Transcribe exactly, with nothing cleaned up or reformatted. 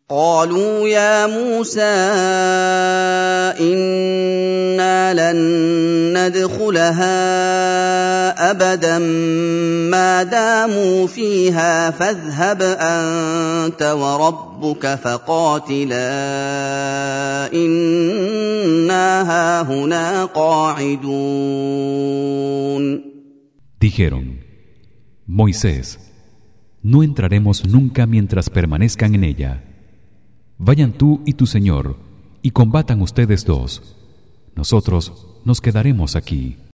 قالوا يا موسى إنا لن ندخلها أبدا ما داموا فيها فاذهب أنت وربك فقاتلا إنا هاهنا قاعدون. Dijeron: Moisés, no entraremos nunca mientras permanezcan en ella. Vayan tú y tu señor y combatan ustedes dos. Nosotros nos quedaremos aquí.